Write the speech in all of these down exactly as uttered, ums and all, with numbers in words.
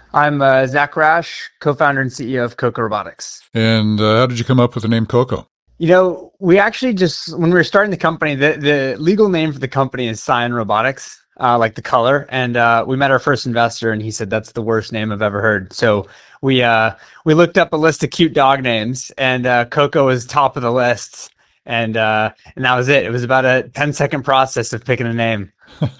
I'm uh, Zach Rash, co-founder and C E O of Coco Robotics. And uh, how did you come up with the name Coco? You know, we actually just, when we were starting the company, the, the legal name for the company is Cyan Robotics, uh, like the color. And uh, we met our first investor and he said, that's the worst name I've ever heard. So we uh, we looked up a list of cute dog names and uh, Coco was top of the list. And uh, and that was it. It was about a ten second process of picking a name.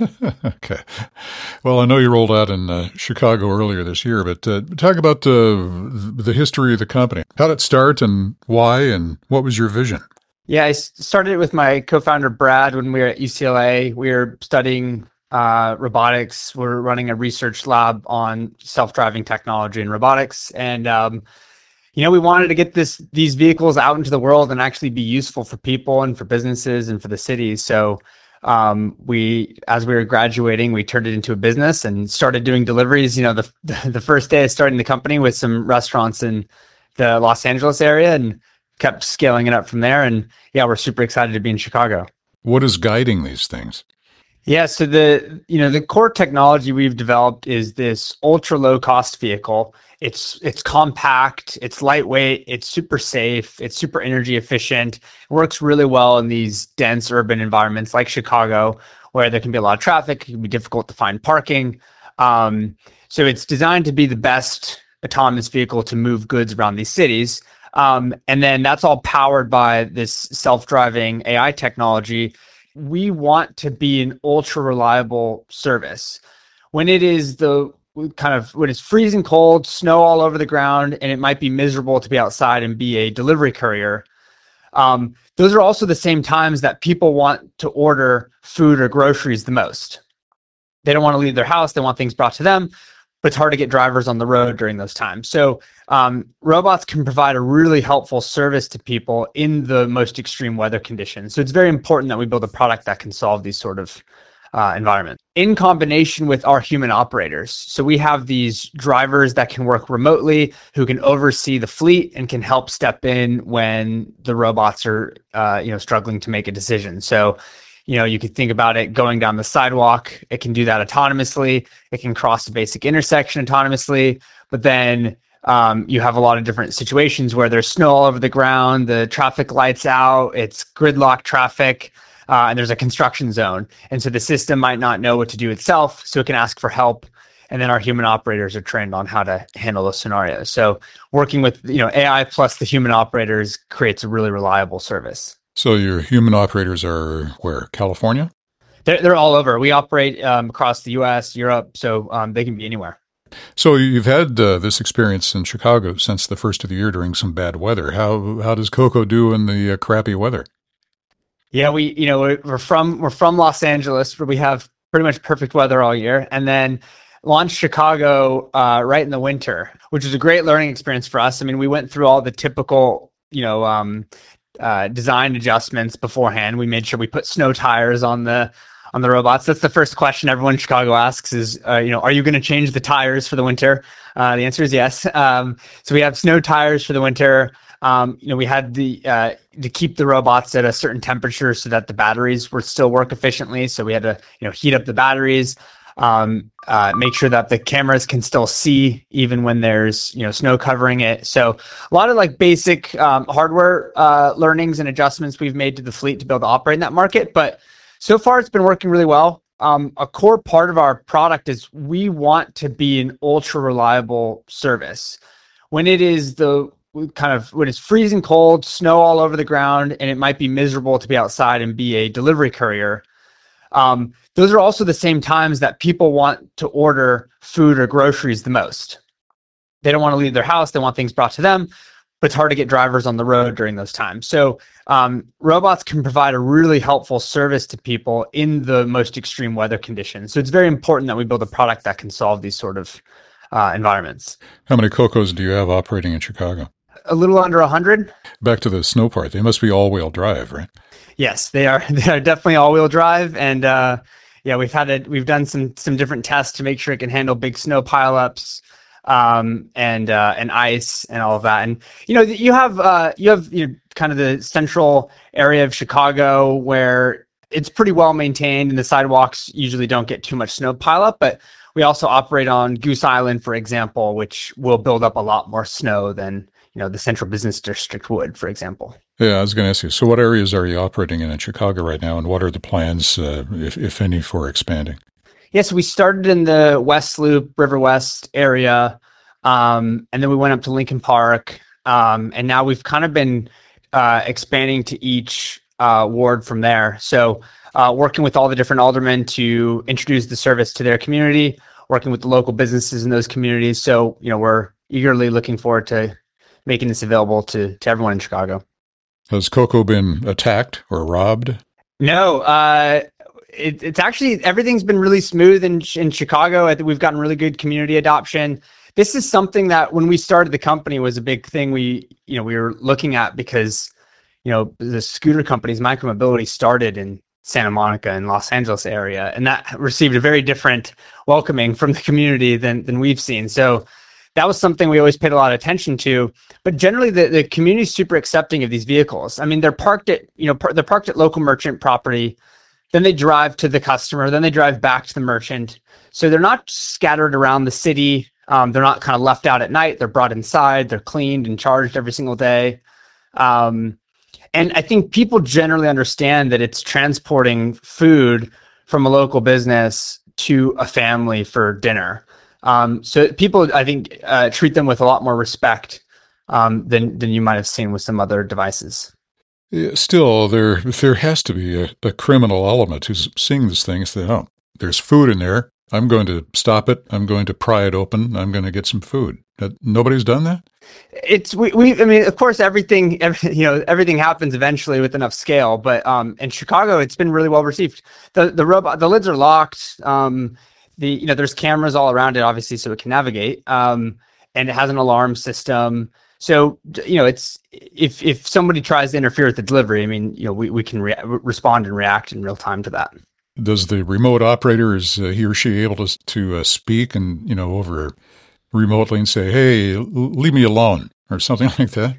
Okay. Well, I know you rolled out in uh, Chicago earlier this year, but uh, talk about uh, the history of the company. How did it start and why, and what was your vision? Yeah, I s- started it with my co-founder Brad when we were at U C L A. We were studying uh, robotics. We're running a research lab on self-driving technology and robotics, and um, you know, we wanted to get this these vehicles out into the world and actually be useful for people and for businesses and for the cities. So um, we, as we were graduating, we turned it into a business and started doing deliveries. You know, the the first day of starting the company with some restaurants in the Los Angeles area and kept scaling it up from there. And yeah, we're super excited to be in Chicago. What is guiding these things? Yeah, so the you know the core technology we've developed is this ultra low cost vehicle. It's it's compact, it's lightweight, it's super safe, it's super energy efficient. It works really well in these dense urban environments like Chicago, where there can be a lot of traffic. It can be difficult to find parking. Um, so it's designed to be the best autonomous vehicle to move goods around these cities. Um, and then that's all powered by this self-driving A I technology. We want to be an ultra reliable service. When it is the kind of when it's freezing cold, snow all over the ground, and it might be miserable to be outside and be a delivery courier, um, those are also the same times that people want to order food or groceries the most. They don't want to leave their house. They want things brought to them, but it's hard to get drivers on the road during those times. So um, robots can provide a really helpful service to people in the most extreme weather conditions. So it's very important that we build a product that can solve these sort of uh, environments in combination with our human operators. So we have these drivers that can work remotely, who can oversee the fleet and can help step in when the robots are, uh, you know, struggling to make a decision. So you know, you could think about it going down the sidewalk. It can do that autonomously. It can cross a basic intersection autonomously. But then um, you have a lot of different situations where there's snow all over the ground, the traffic lights out, it's gridlock traffic, uh, and there's a construction zone. And so the system might not know what to do itself, so it can ask for help. And then our human operators are trained on how to handle those scenarios. So working with you know A I plus the human operators creates a really reliable service. So your human operators are where? California? They're, they're all over. We operate um, across the U S, Europe, so um, they can be anywhere. So you've had uh, this experience in Chicago since the first of the year during some bad weather. How how does Coco do in the uh, crappy weather? Yeah, we you know we're, we're from we're from Los Angeles, where we have pretty much perfect weather all year, and then launched Chicago uh, right in the winter, which was a great learning experience for us. I mean, we went through all the typical you know. Um, Uh, design adjustments beforehand. We made sure we put snow tires on the on the robots. That's the first question everyone in Chicago asks: is uh, you know, are you going to change the tires for the winter? Uh, the answer is yes. Um, so we have snow tires for the winter. Um, you know, we had the uh, to keep the robots at a certain temperature so that the batteries would still work efficiently. So we had to you know heat up the batteries. Um, uh, make sure that the cameras can still see even when there's you know snow covering it. So a lot of like basic um, hardware uh, learnings and adjustments we've made to the fleet to be able to operate in that market. But so far it's been working really well. Um, a core part of our product is we want to be an ultra reliable service. When it is the kind of when it's freezing cold, snow all over the ground, and it might be miserable to be outside and be a delivery courier. Um, those are also the same times that people want to order food or groceries the most. They don't want to leave their house. They want things brought to them, but it's hard to get drivers on the road during those times. So um, robots can provide a really helpful service to people in the most extreme weather conditions. So it's very important that we build a product that can solve these sort of uh, environments. How many Cocos do you have operating in Chicago? A little under one hundred. Back to the snow part. They must be all-wheel drive, right? Yes, they are. They are definitely all-wheel drive, and uh, yeah, we've had it. We've done some some different tests to make sure it can handle big snow pileups, um, and uh, and ice and all of that. And you know, you have uh, you have you know, kind of the central area of Chicago where it's pretty well maintained, and the sidewalks usually don't get too much snow pileup. But we also operate on Goose Island, for example, which will build up a lot more snow than, you know, the central business district would, for example. Yeah, I was going to ask you, so what areas are you operating in in Chicago right now, and what are the plans, uh, if, if any, for expanding? Yes, we started in the West Loop, River West area, um, and then we went up to Lincoln Park, um, and now we've kind of been uh, expanding to each uh, ward from there. So uh, working with all the different aldermen to introduce the service to their community, working with the local businesses in those communities. So, you know, we're eagerly looking forward to making this available to, to everyone in Chicago. Has Coco been attacked or robbed? No, uh, it, it's actually, everything's been really smooth in in Chicago. I think we've gotten really good community adoption. This is something that when we started the company was a big thing we, you know, we were looking at because, you know, the scooter companies, micromobility started in Santa Monica and Los Angeles area, and that received a very different welcoming from the community than than we've seen. So that was something we always paid a lot of attention to. But generally, the, the community is super accepting of these vehicles. I mean, they're parked at, you know, par- they're parked at local merchant property. Then they drive to the customer. Then they drive back to the merchant. So they're not scattered around the city. Um, they're not kind of left out at night. They're brought inside. They're cleaned and charged every single day. Um, and I think people generally understand that it's transporting food from a local business to a family for dinner. Um, so people, I think, uh, treat them with a lot more respect um, than than you might have seen with some other devices. Yeah, still, there there has to be a, a criminal element who's seeing this thing and say, oh, there's food in there. I'm going to stop it. I'm going to pry it open. I'm going to get some food. Uh, nobody's done that? It's we, we I mean, of course, everything every, you know everything happens eventually with enough scale. But um, in Chicago, it's been really well received. The the robot the lids are locked. Um, The, you know, there's cameras all around it, obviously, so it can navigate, um, and it has an alarm system. So, you know, it's if if somebody tries to interfere with the delivery, I mean, you know, we, we can rea- respond and react in real time to that. Does the remote operator, is uh, he or she able to to uh, speak and, you know, over remotely and say, hey, l- leave me alone or something like that?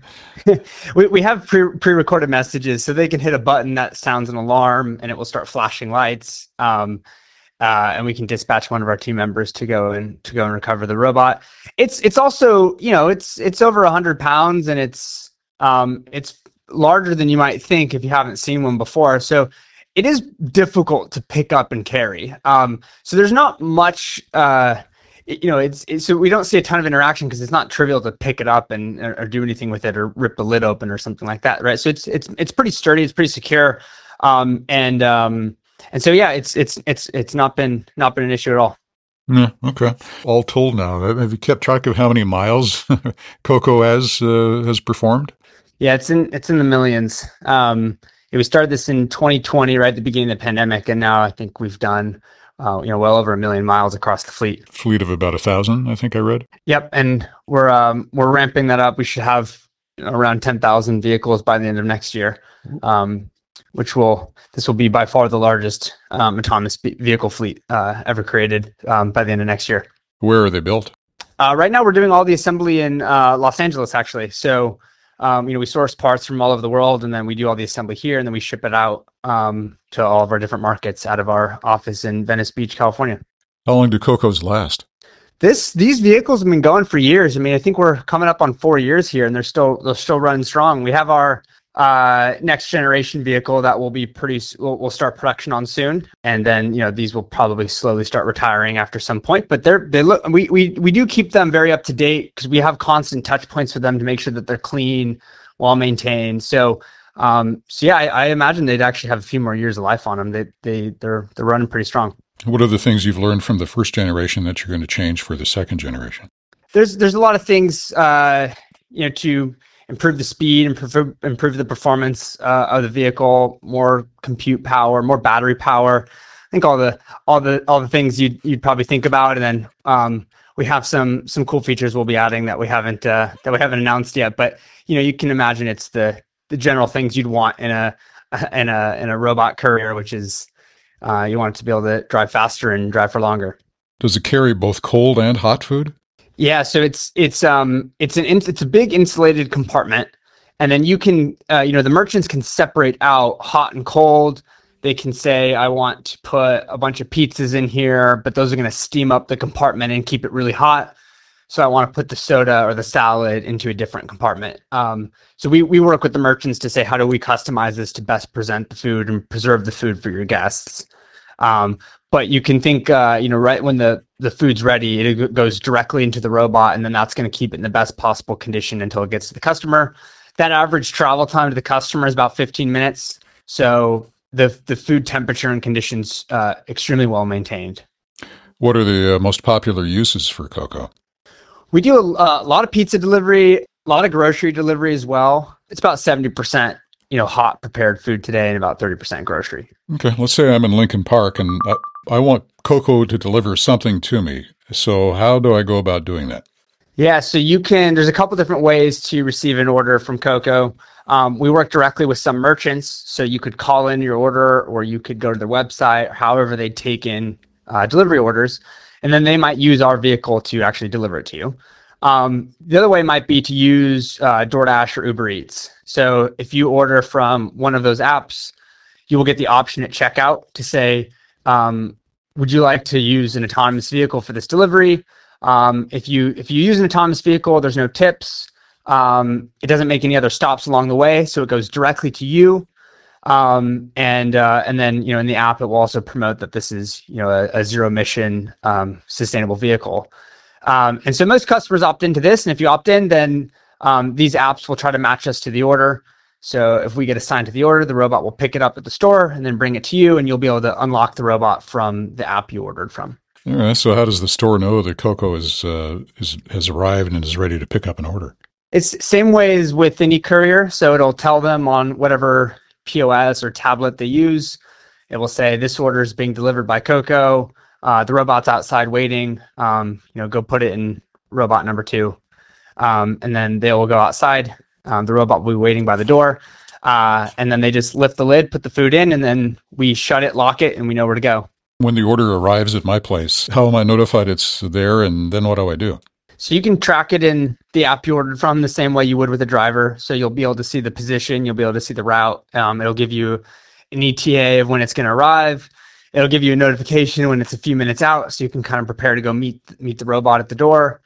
we we have pre pre-recorded messages, so they can hit a button that sounds an alarm and it will start flashing lights. Um, Uh, and we can dispatch one of our team members to go and to go and recover the robot. It's it's also, you know, it's it's over a hundred pounds and it's um it's larger than you might think if you haven't seen one before. So it is difficult to pick up and carry. Um, so there's not much, uh, it, you know, it's, it's so we don't see a ton of interaction because it's not trivial to pick it up and or, or do anything with it or rip the lid open or something like that, right? So it's it's it's pretty sturdy, it's pretty secure, um, and um. And so, yeah, it's it's it's it's not been not been an issue at all. Yeah, okay. All told now, have you kept track of how many miles Coco has uh, has performed? Yeah, it's in it's in the millions. Um, we started this in twenty twenty, right at the beginning of the pandemic, and now I think we've done uh, you know well over a million miles across the fleet. Fleet of about a thousand, I think I read. Yep, and we're um, we're ramping that up. We should have around ten thousand vehicles by the end of next year. Um, which will, this will be by far the largest um, autonomous vehicle fleet uh, ever created um, by the end of next year. Where are they built? Uh, right now, we're doing all the assembly in uh, Los Angeles, actually. So, um, you know, we source parts from all over the world, and then we do all the assembly here, and then we ship it out um, to all of our different markets out of our office in Venice Beach, California. How long do Cocos last? This these vehicles have been going for years. I mean, I think we're coming up on four years here, and they're still they're still running strong. We have our uh next generation vehicle that will be pretty we'll, we'll start production on soon, and then you know these will probably slowly start retiring after some point, but they're they look we we, we do keep them very up to date because we have constant touch points with them to make sure that they're clean, well maintained. So um so yeah, I, I imagine they'd actually have a few more years of life on them. They they they're they're running pretty strong. What are the things you've learned from the first generation that you're going to change for the second generation? There's there's a lot of things uh you know to improve the speed, improve improve the performance uh, of the vehicle, more compute power, more battery power. I think all the all the all the things you'd you'd probably think about, and then um, we have some some cool features we'll be adding that we haven't uh, that we haven't announced yet. But you know, you can imagine it's the the general things you'd want in a in a in a robot courier, which is uh, you want it to be able to drive faster and drive for longer. Does it carry both cold and hot food? Yeah, so it's it's um it's an it's a big insulated compartment, and then you can uh, you know the merchants can separate out hot and cold, They can say, I want to put a bunch of pizzas in here, but those are going to steam up the compartment and keep it really hot. So I want to put the soda or the salad into a different compartment. Um, so we, we work with the merchants to say, how do we customize this to best present the food and preserve the food for your guests? Um, but you can think, uh, you know, right when the, the food's ready, it goes directly into the robot, and then that's going to keep it in the best possible condition until it gets to the customer. That average travel time to the customer is about fifteen minutes. So the the food temperature and conditions uh, extremely well maintained. What are the uh, most popular uses for Coco? We do a, a lot of pizza delivery, a lot of grocery delivery as well. It's about seventy percent, you know, hot prepared food today and about thirty percent grocery. Okay, let's say I'm in Lincoln Park and I, I want Coco to deliver something to me. So how do I go about doing that? Yeah, so you can, there's a couple different ways to receive an order from Coco. Um, we work directly with some merchants, so you could call in your order or you could go to their website, or however they take in uh, delivery orders, and then they might use our vehicle to actually deliver it to you. Um, the other way might be to use uh, DoorDash or Uber Eats. So if you order from one of those apps, you will get the option at checkout to say, um, would you like to use an autonomous vehicle for this delivery? Um, if you if you use an autonomous vehicle, there's no tips. Um, it doesn't make any other stops along the way, so it goes directly to you. Um, and uh, and then you know in the app, it will also promote that this is you know a, a zero emission um, sustainable vehicle. Um, and so most customers opt into this, and if you opt in, then um, these apps will try to match us to the order. So if we get assigned to the order, the robot will pick it up at the store and then bring it to you, and you'll be able to unlock the robot from the app you ordered from. All right. So how does the store know that Coco is, uh, is has arrived and is ready to pick up an order? It's same way as with any courier. So it'll tell them on whatever P O S or tablet they use. It will say this order is being delivered by Coco. Uh, the robot's outside waiting. Um, you know, go put it in robot number two, um, and then they will go outside. Um, the robot will be waiting by the door, uh, and then they just lift the lid, put the food in, and then we shut it, lock it, and we know where to go. When the order arrives at my place, how am I notified it's there, and then what do I do? So you can track it in the app you ordered from the same way you would with a driver. So you'll be able to see the position, you'll be able to see the route. Um, it'll give you an E T A of when it's going to arrive. It'll give you a notification when it's a few minutes out, so you can kind of prepare to go meet meet the robot at the door.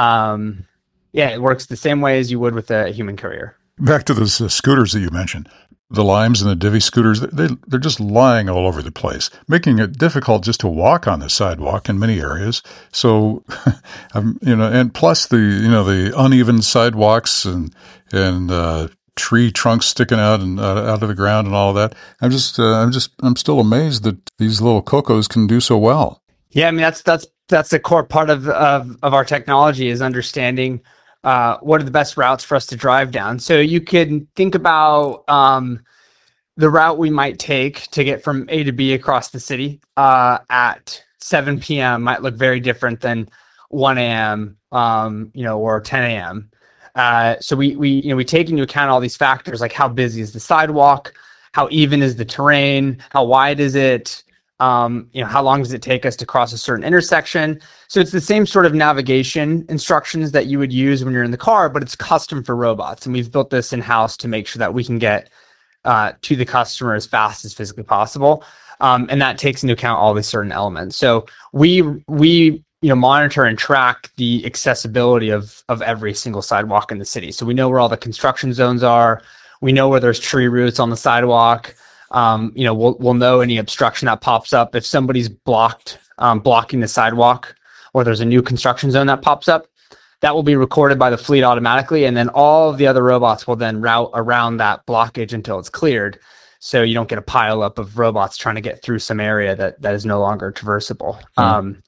Um, yeah, it works the same way as you would with a human courier. Back to those uh, scooters that you mentioned. The Limes and the Divvy scooters, they, they're just lying all over the place, making it difficult just to walk on the sidewalk in many areas. So, um, you know, and plus the, you know, the uneven sidewalks and, and, uh, tree trunks sticking out and uh, out of the ground and all of that. I'm just, uh, I'm just, I'm still amazed that these little Cocos can do so well. Yeah, I mean, that's, that's, that's a core part of, of, of our technology is understanding Uh, what are the best routes for us to drive down? So you can think about um, the route we might take to get from A to B across the city uh, at seven p.m. might look very different than one a.m. Um, you know, or ten a.m. Uh, so we we you know we take into account all these factors like how busy is the sidewalk, how even is the terrain, how wide is it, um, you know, how long does it take us to cross a certain intersection. So it's the same sort of navigation instructions that you would use when you're in the car, but it's custom for robots. And we've built this in-house to make sure that we can get uh, to the customer as fast as physically possible. Um, and that takes into account all these certain elements. So we we you know monitor and track the accessibility of of every single sidewalk in the city. So we know where all the construction zones are. We know where there's tree roots on the sidewalk. Um, you know, we'll we'll know any obstruction that pops up if somebody's blocked um, blocking the sidewalk, or there's a new construction zone that pops up. That will be recorded by the fleet automatically, and then all of the other robots will then route around that blockage until it's cleared. So you don't get a pile up of robots trying to get through some area that, that is no longer traversable. Mm. Um,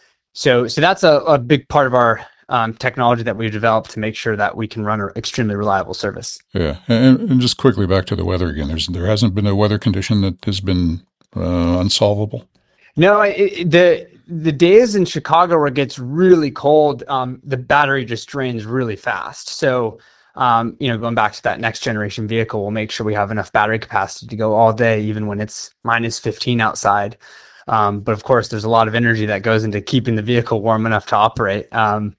so so that's a, a big part of our um, technology that we've developed to make sure that we can run an extremely reliable service. Yeah, and, and just quickly back to the weather again. There's there hasn't been a weather condition that has been uh, unsolvable. No, it, it, the the days in Chicago where it gets really cold, um, the battery just drains really fast. So, um, you know, going back to that next generation vehicle, we'll make sure we have enough battery capacity to go all day, even when it's minus fifteen outside. Um, but of course, there's a lot of energy that goes into keeping the vehicle warm enough to operate. Um,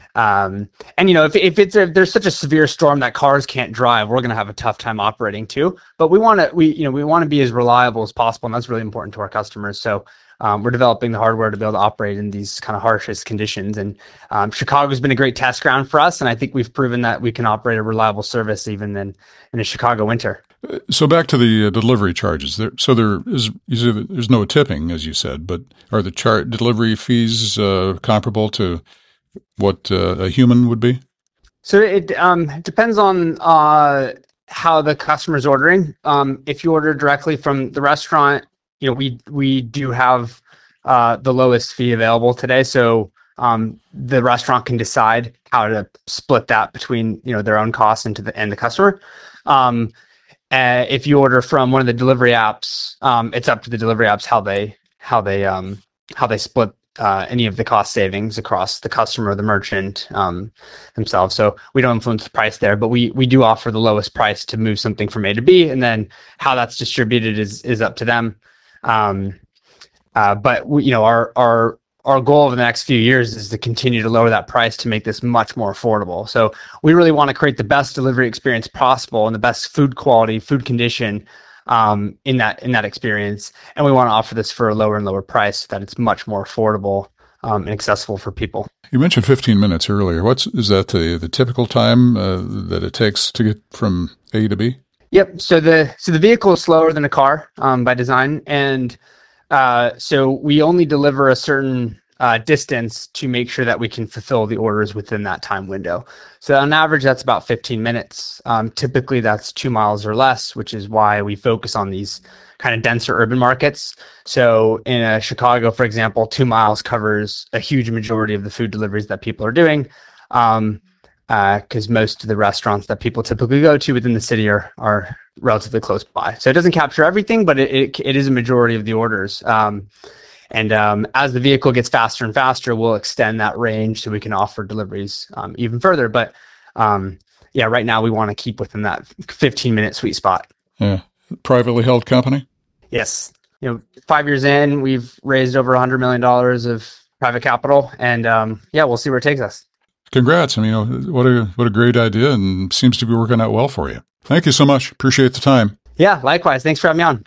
Um, and you know, if if it's a, if there's such a severe storm that cars can't drive, we're going to have a tough time operating too. But we want to we you know we want to be as reliable as possible, and that's really important to our customers. So um, we're developing the hardware to be able to operate in these kind of harshest conditions. And um, Chicago's been a great test ground for us, and I think we've proven that we can operate a reliable service even in in a Chicago winter. So back to the uh, delivery charges. There, so there is you said there's no tipping, as you said, but are the char- delivery fees uh, comparable to what uh, a human would be? So it um, depends on uh, how the customer's ordering. Um, if you order directly from the restaurant, you know we we do have uh, the lowest fee available today. So um, the restaurant can decide how to split that between you know their own costs and to the and the customer. Um, Uh, if you order from one of the delivery apps, um, it's up to the delivery apps how they how they um, how they split uh, any of the cost savings across the customer or the merchant um, themselves. So we don't influence the price there, but we we do offer the lowest price to move something from A to B, and then how that's distributed is is up to them. Um, uh, but we, you know our our Our goal over the next few years is to continue to lower that price to make this much more affordable. So we really want to create the best delivery experience possible and the best food quality, food condition um, in that in that experience. And we want to offer this for a lower and lower price so that it's much more affordable um, and accessible for people. You mentioned fifteen minutes earlier. What's is that the the typical time uh, that it takes to get from A to B? Yep. So the so the vehicle is slower than a car um, by design, and Uh, so we only deliver a certain uh, distance to make sure that we can fulfill the orders within that time window. So on average, that's about fifteen minutes. Um, typically, that's two miles or less, which is why we focus on these kind of denser urban markets. So in uh, Chicago, for example, two miles covers a huge majority of the food deliveries that people are doing. Um, because uh, most of the restaurants that people typically go to within the city are are relatively close by. So it doesn't capture everything, but it it, it is a majority of the orders. Um, and um, as the vehicle gets faster and faster, we'll extend that range so we can offer deliveries um, even further. But um, yeah, right now we want to keep within that fifteen minute sweet spot. Yeah, privately held company. Yes, you know, five years in, we've raised over one hundred million dollars of private capital, and um, yeah, we'll see where it takes us. Congrats. I mean, you know, what a what a great idea, and seems to be working out well for you. Thank you so much. Appreciate the time. Yeah, likewise. Thanks for having me on.